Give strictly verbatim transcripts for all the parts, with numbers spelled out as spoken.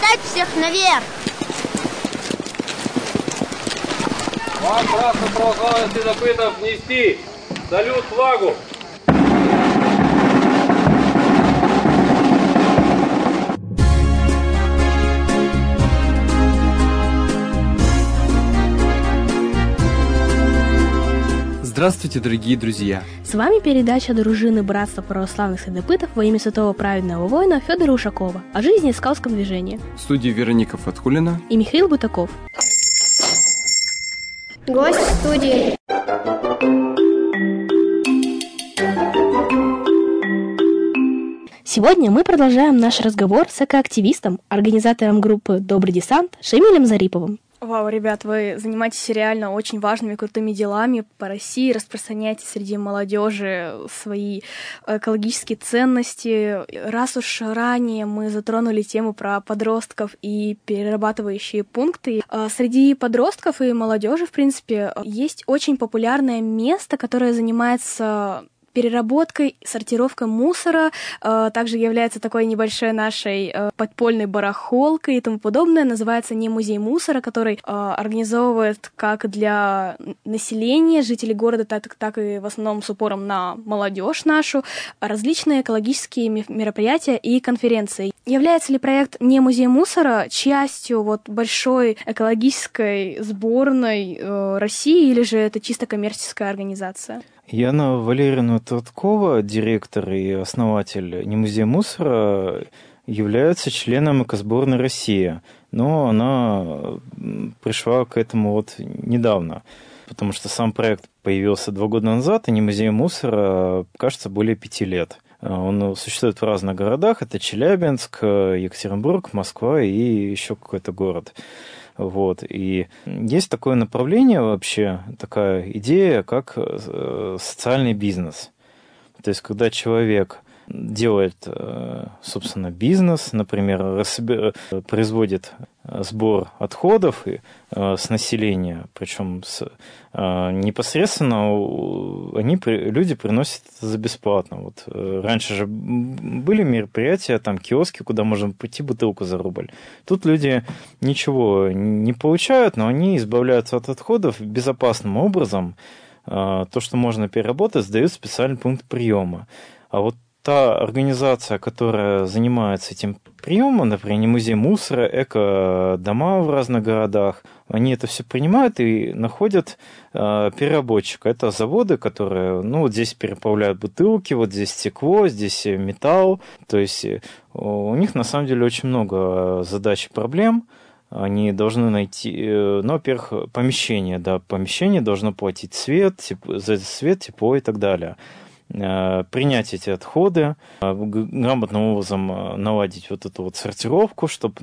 поднять всех наверх. Вам, красным православным следопытам, внести салют флагу. Здравствуйте, дорогие друзья! С вами передача дружины Братства православных следопытов во имя святого праведного воина Федора Ушакова о жизни и скаутском движении. В студии Вероника Фатхулина и Михаил Бутаков. Гость в студии. Сегодня мы продолжаем наш разговор с экоактивистом, организатором группы «Добрый десант» Шамилем Зариповым. Вау, ребят, вы занимаетесь реально очень важными, крутыми делами по России, распространяете среди молодежи свои экологические ценности. Раз уж ранее мы затронули тему про подростков и перерабатывающие пункты, среди подростков и молодежи, в принципе, есть очень популярное место, которое занимается переработкой, сортировкой мусора, э, также является такой небольшой нашей э, подпольной барахолкой и тому подобное. Называется «Не музей мусора», который э, организовывает как для населения, жителей города, так, так и в основном с упором на молодежь нашу, различные экологические мероприятия и конференции. Является ли проект «Не музей мусора» частью вот большой экологической сборной э, России, или же это чисто коммерческая организация? Яна Валерьевна Таткова, директор и основатель «Не музея мусора», является членом экосборной России, но она пришла к этому вот недавно, потому что сам проект появился два года назад, и «Не музей мусора», кажется, более пяти лет. Он существует в разных городах, это Челябинск, Екатеринбург, Москва и еще какой-то город. Вот. И есть такое направление вообще, такая идея, как социальный бизнес. То есть, когда человек делает, собственно, бизнес, например, производит сбор отходов с населения, причем с, непосредственно они, люди приносят это за бесплатно. Вот раньше же были мероприятия, там киоски, куда можно пойти бутылку за рубль. Тут люди ничего не получают, но они избавляются от отходов безопасным образом. То, что можно переработать, сдают в специальный пункт приема. А вот та организация, которая занимается этим приемом, например, «Не музей мусора», эко-дома в разных городах, они это все принимают и находят э, переработчика. Это заводы, которые, ну, вот здесь переплавляют бутылки, вот здесь стекло, здесь металл. То есть у них на самом деле очень много задач и проблем. Они должны найти, ну, во-первых, помещение, да, помещение должно платить свет, тепло, за свет, тепло и так далее. Принять эти отходы, грамотным образом наладить вот эту вот сортировку, чтобы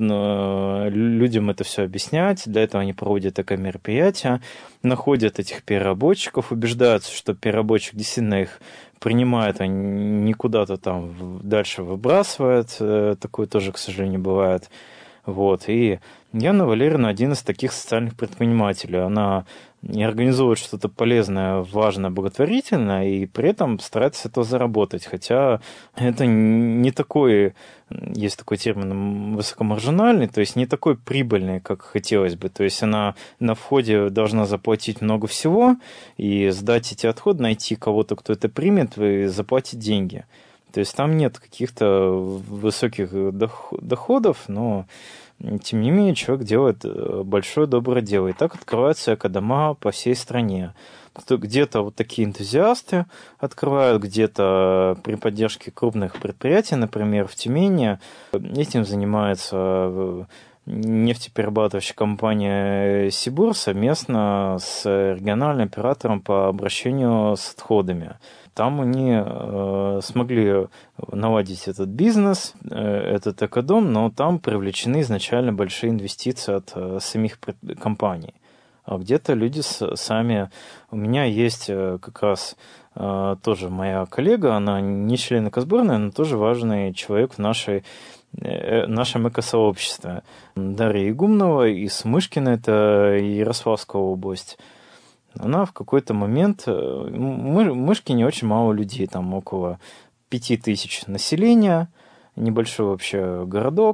людям это все объяснять. Для этого они проводят такое мероприятие, находят этих переработчиков, убеждаются, что переработчик действительно их принимает, а не куда-то там дальше выбрасывает. Такое тоже, к сожалению, бывает. Вот. И Яна Валерьевна один из таких социальных предпринимателей. Она не организует что-то полезное, важное, благотворительное, и при этом старается с этого заработать. Хотя это не такой, есть такой термин, высокомаржинальный, то есть не такой прибыльный, как хотелось бы. То есть она на входе должна заплатить много всего и сдать эти отходы, найти кого-то, кто это примет, и заплатить деньги. То есть там нет каких-то высоких доходов, но тем не менее человек делает большое доброе дело. И так открываются экодома по всей стране. Где-то вот такие энтузиасты открывают, где-то при поддержке крупных предприятий, например, в Тюмени. Этим занимается нефтеперерабатывающая компания «Сибур» совместно с региональным оператором по обращению с отходами. Там они э, смогли наладить этот бизнес, э, этот экодом, но там привлечены изначально большие инвестиции от э, самих компаний. А где-то люди с, сами... У меня есть э, как раз э, тоже моя коллега, она не член экосборной, но тоже важный человек в нашей, э, нашем экосообществе. Дарья Игумнова из Мышкина, это Ярославская область. Она в какой-то момент... В Мышкине очень мало людей, там около пяти тысяч населения, небольшой вообще городок.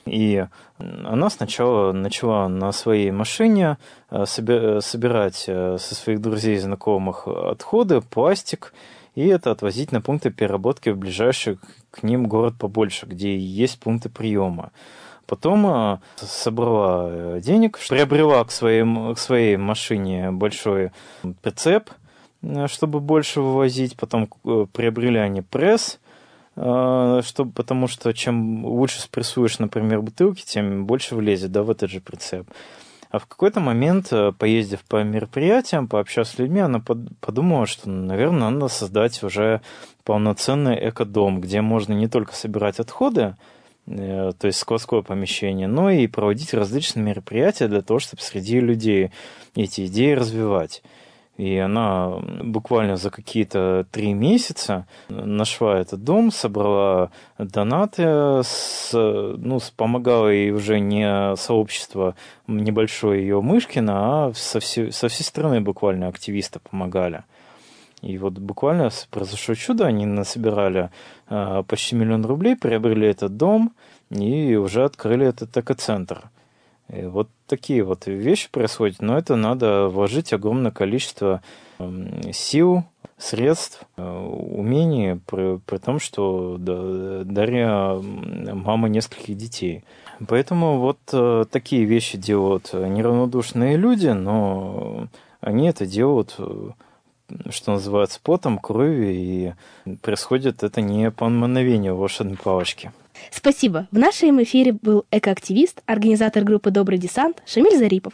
И она сначала начала на своей машине собирать со своих друзей и знакомых отходы, пластик, и это отвозить на пункты переработки в ближайший к ним город побольше, где есть пункты приема. Потом собрала денег, приобрела к своей, к своей машине большой прицеп, чтобы больше вывозить. Потом приобрели они пресс, чтобы, потому что чем лучше спрессуешь, например, бутылки, тем больше влезет, да, в этот же прицеп. А в какой-то момент, поездив по мероприятиям, пообщавшись с людьми, она подумала, что, наверное, надо создать уже полноценный экодом, где можно не только собирать отходы, то есть складское помещение, но и проводить различные мероприятия для того, чтобы среди людей эти идеи развивать. И она буквально за какие-то три месяца нашла этот дом, собрала донаты, с, ну, помогала ей уже не сообщество небольшое ее Мышкина, а со всей, со всей страны буквально активисты помогали. И вот буквально произошло чудо, они насобирали э, почти миллион рублей, приобрели этот дом и уже открыли этот экоцентр. И вот такие вот вещи происходят, но это надо вложить огромное количество э, сил, средств, э, умений, при, при том, что да, Дарья мама нескольких детей. Поэтому вот э, такие вещи делают неравнодушные люди, но они это делают, что называется, потом, кровью, и происходит это не по мановению волшебной палочки. Спасибо. В нашем эфире был экоактивист, организатор группы «Добрый десант» Шамиль Зарипов.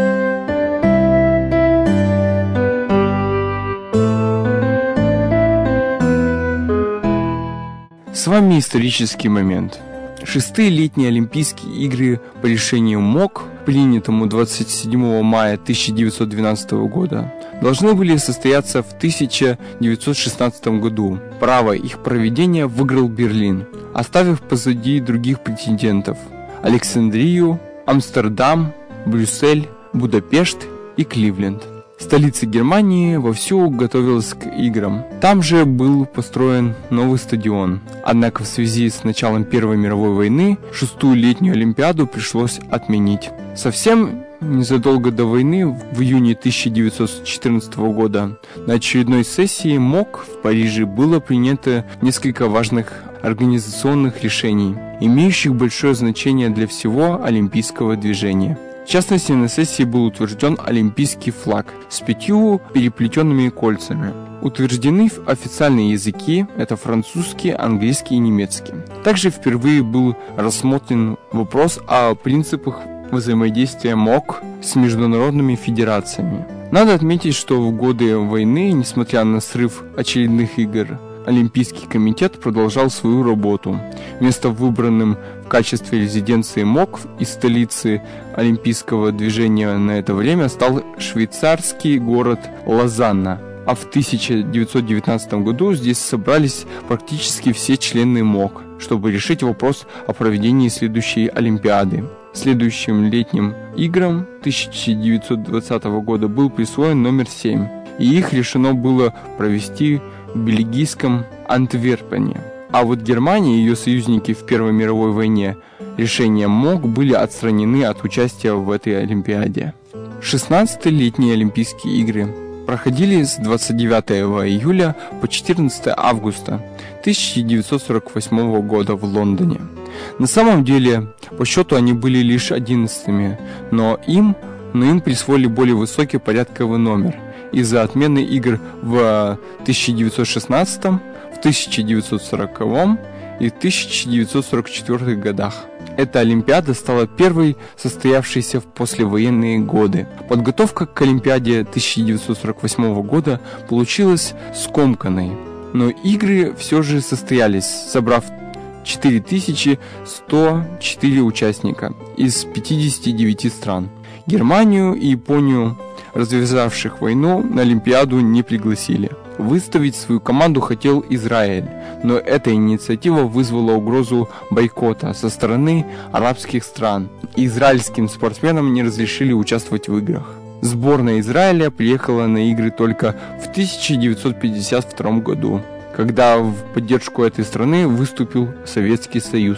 С вами исторический момент. Шестые летние Олимпийские игры по решению МОК, принятому двадцать седьмого мая тысяча девятьсот двенадцатого года, должны были состояться в тысяча девятьсот шестнадцатом году. Право их проведения выиграл Берлин, оставив позади других претендентов – Александрию, Амстердам, Брюссель, Будапешт и Кливленд. Столица Германии вовсю готовилась к играм. Там же был построен новый стадион. Однако в связи с началом Первой мировой войны шестую летнюю Олимпиаду пришлось отменить. Совсем незадолго до войны, в июне тысяча девятьсот четырнадцатого года, на очередной сессии МОК в Париже было принято несколько важных организационных решений, имеющих большое значение для всего олимпийского движения. В частности, на сессии был утвержден олимпийский флаг с пятью переплетенными кольцами. Утверждены официальные языки – это французский, английский и немецкий. Также впервые был рассмотрен вопрос о принципах взаимодействия МОК с международными федерациями. Надо отметить, что в годы войны, несмотря на срыв очередных игр, Олимпийский комитет продолжал свою работу. Место выбранным в качестве резиденции МОК из столицы олимпийского движения на это время стал швейцарский город Лозанна. А в тысяча девятьсот девятнадцатом году здесь собрались практически все члены МОК, чтобы решить вопрос о проведении следующей Олимпиады. Следующим летним играм тысяча девятьсот двадцатого года был присвоен номер семь, и их решено было провести в бельгийском Антверпене. А вот Германия и ее союзники в Первой мировой войне решением МОК были отстранены от участия в этой Олимпиаде. шестнадцатые летние Олимпийские игры проходили с двадцать девятого июля по четырнадцатого августа тысяча девятьсот сорок восьмого года в Лондоне. На самом деле, по счету они были лишь одиннадцатыми, но им, но им присвоили более высокий порядковый номер из-за отмены игр в тысяча девятьсот шестнадцатом, в тысяча девятьсот сороковом и в тысяча девятьсот сорок четвёртом годах. Эта Олимпиада стала первой состоявшейся в послевоенные годы. Подготовка к Олимпиаде тысяча девятьсот сорок восьмого года получилась скомканной, но игры все же состоялись, собрав четыре тысячи сто четыре участника из пятидесяти девяти стран. Германию и Японию, развязавших войну, на Олимпиаду не пригласили. Выставить свою команду хотел Израиль, но эта инициатива вызвала угрозу бойкота со стороны арабских стран, и израильским спортсменам не разрешили участвовать в играх. Сборная Израиля приехала на игры только в тысяча девятьсот пятьдесят втором году, когда в поддержку этой страны выступил Советский Союз.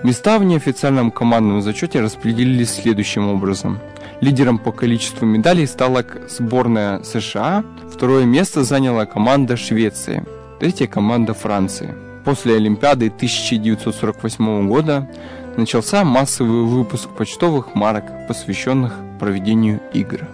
Места в неофициальном командном зачете распределились следующим образом. Лидером по количеству медалей стала сборная США, второе место заняла команда Швеции, третья команда Франции. После Олимпиады тысяча девятьсот сорок восьмого года начался массовый выпуск почтовых марок, посвященных проведению игр.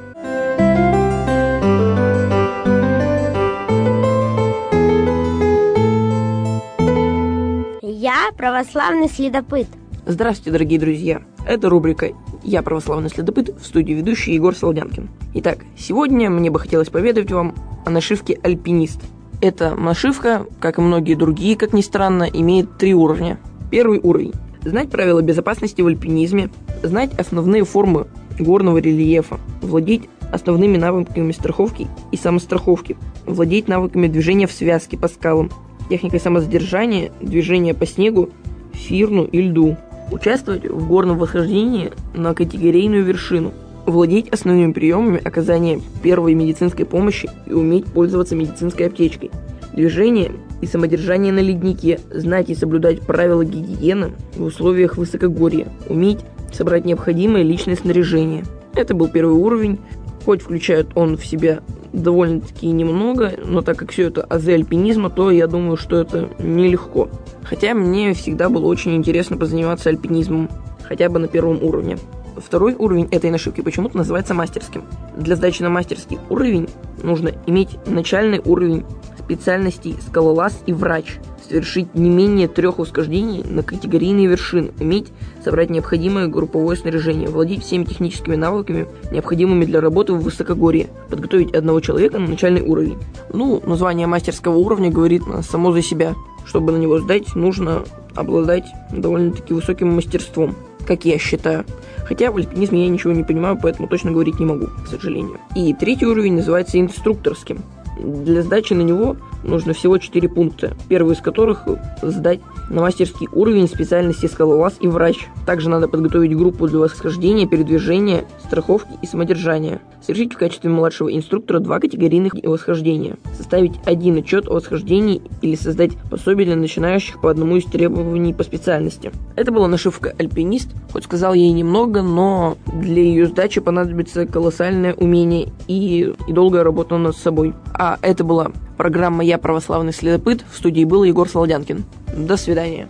Я православный следопыт. Здравствуйте, дорогие друзья! Это рубрика «Я православный следопыт», в студии ведущий Егор Солодянкин. Итак, сегодня мне бы хотелось поведать вам о нашивке «Альпинист». Эта нашивка, как и многие другие, как ни странно, имеет три уровня. Первый уровень – знать правила безопасности в альпинизме, знать основные формы горного рельефа, владеть основными навыками страховки и самостраховки, владеть навыками движения в связке по скалам, техникой самозадержания, движения по снегу, фирну и льду, участвовать в горном восхождении на категорийную вершину, владеть основными приемами оказания первой медицинской помощи и уметь пользоваться медицинской аптечкой, движение и самодержание на леднике, знать и соблюдать правила гигиены в условиях высокогорья, уметь собрать необходимое личное снаряжение. Это был первый уровень, хоть включает он в себя довольно-таки немного, но так как все это азы альпинизма, то я думаю, что это нелегко. Хотя мне всегда было очень интересно позаниматься альпинизмом, хотя бы на первом уровне. Второй уровень этой нашивки почему-то называется мастерским. Для сдачи на мастерский уровень нужно иметь начальный уровень специальностей скалолаз и врач, совершить не менее трех восхождений на категорийные вершины, уметь собрать необходимое групповое снаряжение, владеть всеми техническими навыками, необходимыми для работы в высокогорье, подготовить одного человека на начальный уровень. Ну, название мастерского уровня говорит само за себя. Чтобы на него сдать, нужно обладать довольно-таки высоким мастерством, как я считаю. Хотя в альпинизме я ничего не понимаю, поэтому точно говорить не могу, к сожалению. И третий уровень называется инструкторским. Для сдачи на него нужно всего четыре пункта, первый из которых сдать на мастерский уровень специальности скалолаз и врач. Также надо подготовить группу для восхождения, передвижения, страховки и самодержания. Совершить в качестве младшего инструктора два категорийных восхождения. Составить один отчет о восхождении или создать пособие для начинающих по одному из требований по специальности. Это была нашивка «Альпинист». Хоть сказал я и немного, но для ее сдачи понадобится колоссальное умение и, и долгая работа над собой. А это была программа «Я православный следопыт». В студии был Егор Солодянкин. До свидания.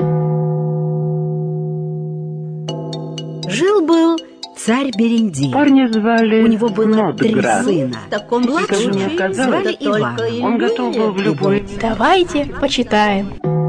Жил-был царь Берендей. Парня звали У него было три Нодград. сына. Младшего звали Иван. Он готов был в любой... Давайте почитаем.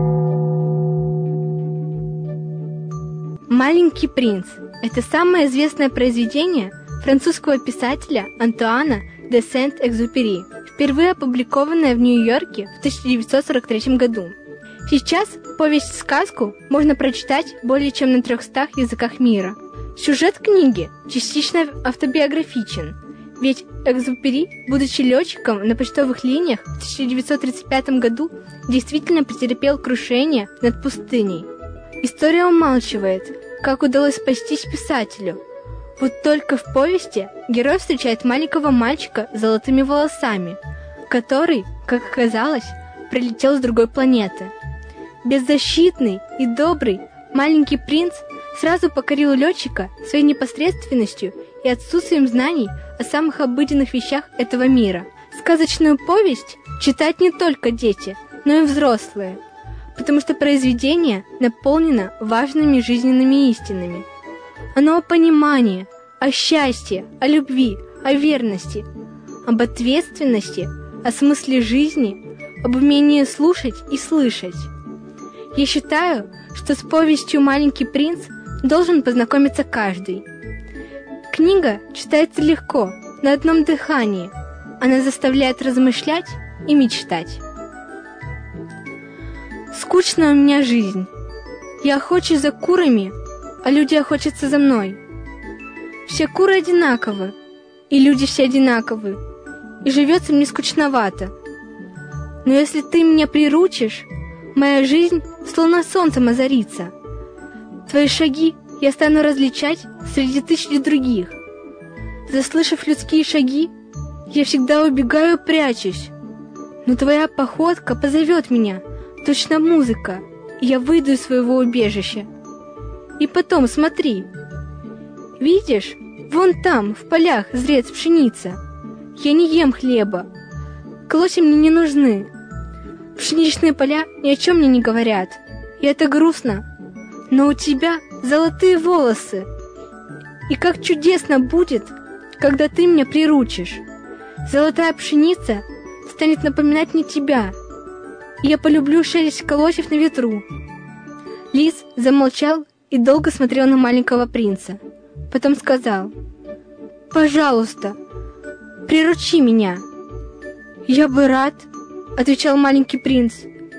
«Маленький принц» – это самое известное произведение французского писателя Антуана де Сент-Экзюпери, впервые опубликованное в Нью-Йорке в тысяча девятьсот сорок третьем году. Сейчас повесть-сказку можно прочитать более чем на трехстах языках мира. Сюжет книги частично автобиографичен, ведь Экзюпери, будучи летчиком на почтовых линиях в тысяча девятьсот тридцать пятом году, действительно потерпел крушение над пустыней. История умалчивает, как удалось спастись писателю. Вот только в повести герой встречает маленького мальчика с золотыми волосами, который, как оказалось, прилетел с другой планеты. Беззащитный и добрый маленький принц сразу покорил летчика своей непосредственностью и отсутствием знаний о самых обыденных вещах этого мира. Сказочную повесть читают не только дети, но и взрослые, потому что произведение наполнено важными жизненными истинами. Оно о понимании, о счастье, о любви, о верности, об ответственности, о смысле жизни, об умении слушать и слышать. Я считаю, что с повестью «Маленький принц» должен познакомиться каждый. Книга читается легко, на одном дыхании. Она заставляет размышлять и мечтать. Скучная у меня жизнь. Я охочусь за курами, а люди охотятся за мной. Все куры одинаковы, и люди все одинаковы, и живется мне скучновато. Но если ты меня приручишь, моя жизнь словно солнцем озарится. Твои шаги я стану различать среди тысяч других. Заслышав людские шаги, я всегда убегаю и прячусь. Но твоя походка позовет меня, точно музыка, и я выйду из своего убежища. И потом, смотри. Видишь, вон там, в полях, зреет пшеница. Я не ем хлеба. Колосья мне не нужны. Пшеничные поля ни о чем мне не говорят. И это грустно. Но у тебя золотые волосы. И как чудесно будет, когда ты меня приручишь. Золотая пшеница станет напоминать мне тебя. И я полюблю шелест колосьев на ветру. Лис замолчал и долго смотрел на маленького принца. Потом сказал: «Пожалуйста, приручи меня». «Я бы рад», — отвечал маленький принц.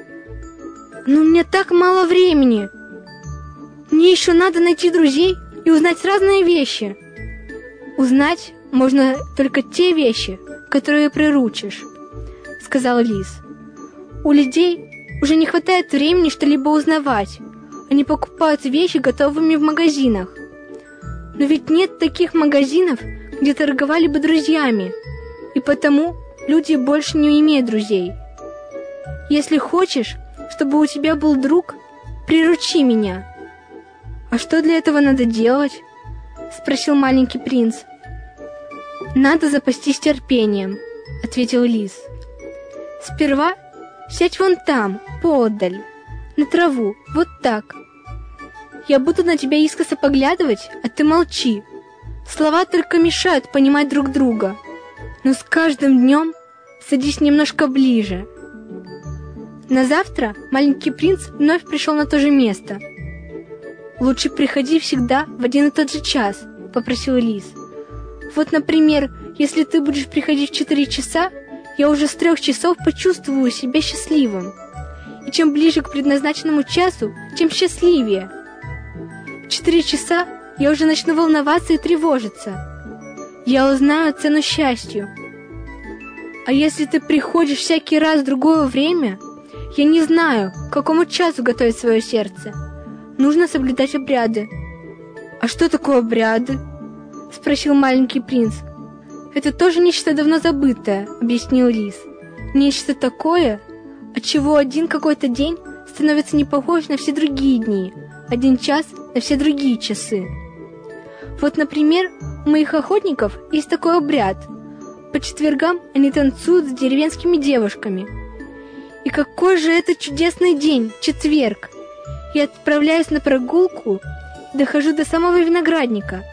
«Но у меня так мало времени. Мне еще надо найти друзей и узнать разные вещи». «Узнать можно только те вещи, которые приручишь», — сказал лис. «У людей уже не хватает времени что-либо узнавать. Они покупают вещи готовыми в магазинах. Но ведь нет таких магазинов, где торговали бы друзьями, и потому люди больше не имеют друзей. Если хочешь, чтобы у тебя был друг, приручи меня». «А что для этого надо делать?» — спросил маленький принц. «Надо запастись терпением», — ответил лис. «Сперва сядь вон там, поодаль, на траву, вот так. Я буду на тебя искоса поглядывать, а ты молчи. Слова только мешают понимать друг друга. Но с каждым днем садись немножко ближе». На завтра маленький принц вновь пришел на то же место. «Лучше приходи всегда в один и тот же час», — попросил лис. «Вот, например, если ты будешь приходить в четыре часа, я уже с трех часов почувствую себя счастливым. И чем ближе к предназначенному часу, тем счастливее. В четыре часа я уже начну волноваться и тревожиться. Я узнаю цену счастью. А если ты приходишь всякий раз в другое время, я не знаю, к какому часу готовить свое сердце. Нужно соблюдать обряды». «А что такое обряды?» — спросил маленький принц. «Это тоже нечто давно забытое», — объяснил лис. «Нечто такое, от чего один какой-то день становится не похож на все другие дни, один час на все другие часы. Вот, например, у моих охотников есть такой обряд. По четвергам они танцуют с деревенскими девушками. И какой же это чудесный день, четверг! Я отправляюсь на прогулку и дохожу до самого виноградника.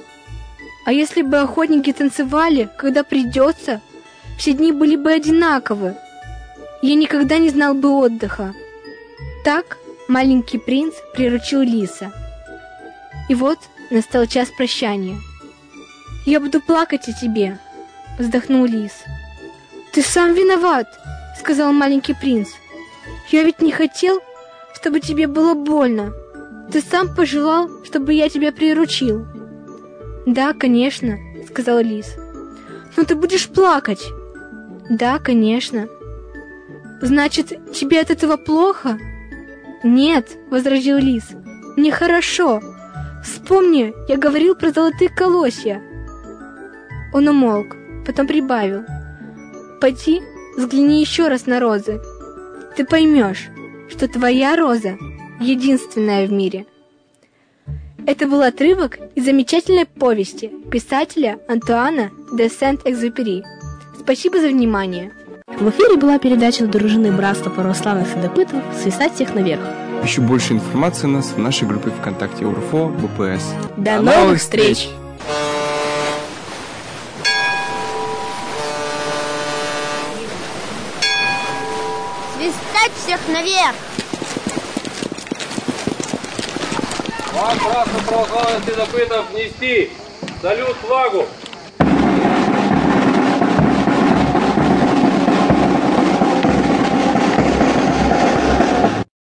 А если бы охотники танцевали, когда придется, все дни были бы одинаковы. Я никогда не знал бы отдыха». Так маленький принц приручил лиса. И вот настал час прощания. «Я буду плакать о тебе», — вздохнул лис. «Ты сам виноват», — сказал маленький принц. «Я ведь не хотел, чтобы тебе было больно. Ты сам пожелал, чтобы я тебя приручил». «Да, конечно», — сказал лис. «Но ты будешь плакать». «Да, конечно». «Значит, тебе от этого плохо?» «Нет», — возразил лис, — «мне хорошо. Вспомни, я говорил про золотые колосья». Он умолк, потом прибавил: «Пойди, взгляни еще раз на розы. Ты поймешь, что твоя роза единственная в мире». Это был отрывок из замечательной повести писателя Антуана де Сент-Экзюпери. Спасибо за внимание. В эфире была передача дружины Братства православных следопытов «Свисать всех наверх». Еще больше информации у нас в нашей группе ВКонтакте УРФО БПС. До, До новых встреч! Свистать всех наверх! Вам, братство православных следопытов, нести салют, флагу!